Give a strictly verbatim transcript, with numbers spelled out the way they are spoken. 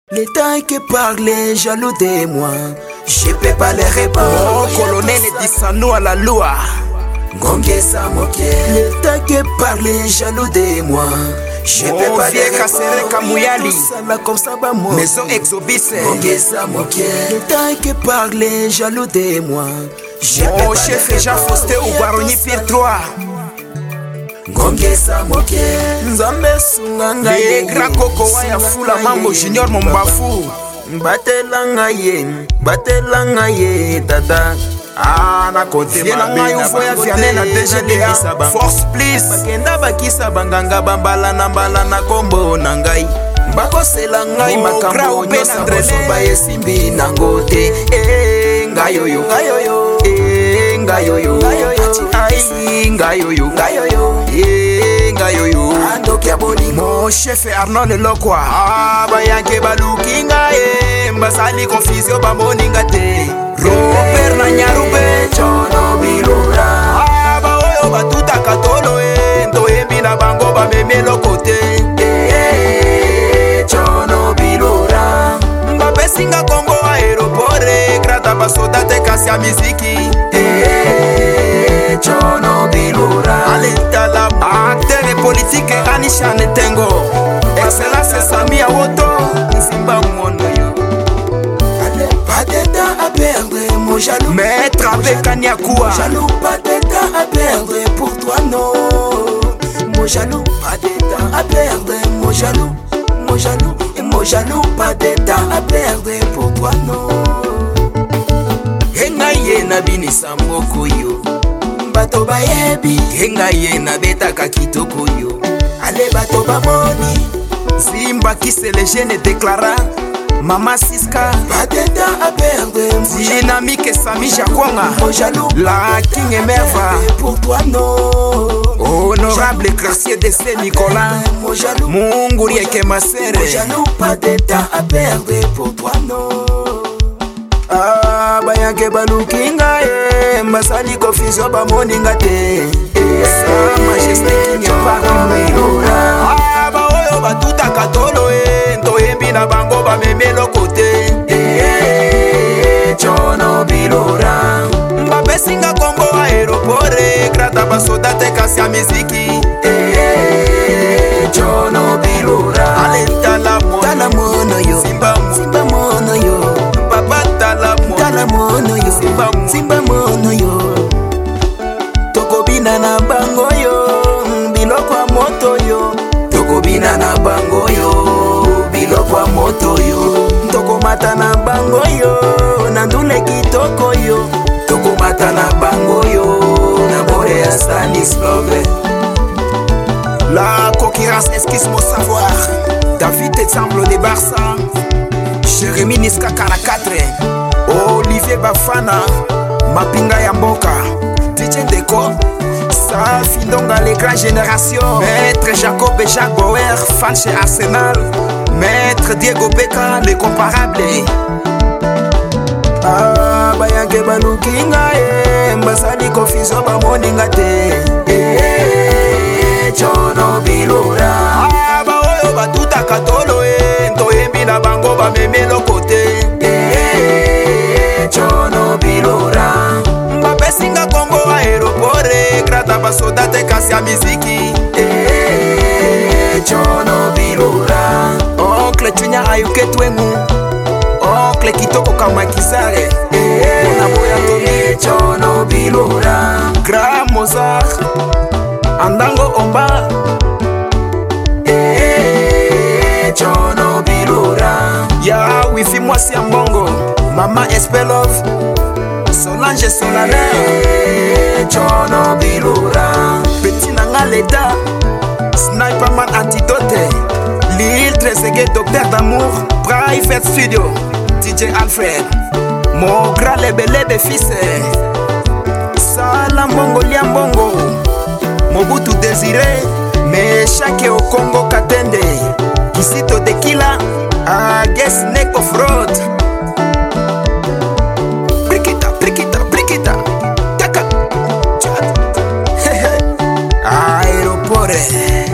L'État qui parle est jaloux de moi, je peux pas les répondre. Oh, colonel Dissano à la loi. Ngongeza moke. L'État qui parle est jaloux de moi, je oh, peux pas les répondre. Kamouyali. Comme ça, bah, moi. Maison Exobis. Ngongeza moke. L'État qui parle est jaloux de moi, je oh, peux chef pas les Jean Faustin ou Baroni Pierre trois. Ngongeza moke. Nzambe sunga ngai. Les grands coco ya fula mambo junior mombafu. Batela ngaye, batela ngaye tata. Ah, na kote mabe na foya fiane na D G D A Force please. Bakenda bakisa banganga bambala na mbala na kombo na ngai. Bakosela ngai makambo nyonso bosoba esimbi nango te. Eh, ngayoyo, ngayoyo, eh, ngayoyo, ai, ngayoyo, ngayoyo, eh, ngayoyo. Andokia boni mon chef Arnold Lokwa. Ah, bayanke baluki ngaye, mbasali confusion bamoninga te. Robert na nyarube chono bilura. Ah, ba oyo batuta katolo e, ntoyembi na bango bamemelo kote. Eh, chono bilura. Bapesinga Kongo aeroport, grata basoda te kasi ya miziki. Eh, chono bilura. Alentala acteur politique Anisha Netengo. Excellence Sami Awoto, Simba Mwondo yo. Pas d'état à perdre, mon jaloux. Maître avec Kanyakoua. Jaloux, pas d'état à perdre pour toi, non. Mon jaloux, pas d'état à perdre, mon jaloux. Mon jaloux, et mon jaloux, pas d'état à perdre pour toi, non. Hengaye na binisa mboko yo. Bato bayebi. Hengaye na betaka kitoko yo. Ale bato bamoni. Simba qui se le jeune déclara. Mama Siska, pas d'état à perdre. Dynamique Sami Jakonga, mon jaloux, la King Emerva. Pour toi non. Honorable gracieux de Saint Nicolas, mon jaloux, Munguri et Masere. Mon jaloux, pas d'état à perdre. Pour toi non. Ah, bayanke balukinga e, mbasali confusion bamoninga te. Sa majesté qui n'est pas bilura. Ah, ba oyo batuta katolo e, ntoyembi na bango bamemelo kote. Eh, chono bilura. Bapesinga Kongo aeroport, grata basoda te kasi ya miziki. Eh, chono bilura. Alentala mono, tala mono yo. Simba mono, Simba mono yo. Papa tala mono, tala mono yo. Simba mono, Simba mono yo. Tokobina na bango yo, biloko ya moto yo. Tokobina na bango yo, biloko ya moto yo. Tokomata na bango yo, na ndule kitoko yo. Tokomata na bango yo, na bore ya Stanislove. La concurrence esquisse mon savoir. David Etsamble de Barça, Jérémy Niska quarante-quatre, Olivier Bafana, Mapinga Yamboka, D J Deco, Safi Ndonga les grandes générations, Maître Jacob et Jacques Bauer, fan chez Arsenal, Maître Diego Beka, les comparables. Ah, bayanke balukinga e, mbasali confusion bamoninga te. Eh, chono bilura. Ah, ba oyo batuta katolo e, ntoyembi na bango bamemelo kote. Eh, chono bilura. Bapesinga Kongo aeroport, grata basoda te kasi ya miziki. Eh, chono bilura. Oncle Chunya ayuke twengu, Oncle Kitoko Kamakisare. Eh, Onaboya Tony, chono bilura. Grand Mozart, Andango Omba. Eh, chono bilura. Ya wifi mwasi ya mbongo, Mama Espelove, Solange Solana. Eh, chono bilura. Petit Nanga Leda, Sniperman Antidote, Lille Trezeguet Docteur d'amour, Private Studio, D J Alfred, mon grand lebelebe fils, Sala Mbongo Lia Mbongo, Mobutu Désiré, Meshake au Congo Katende, Kisito Tequila, Agues Neck of Road. Brikita, Brikita, Brikita, Taka, Chat, Aéroport.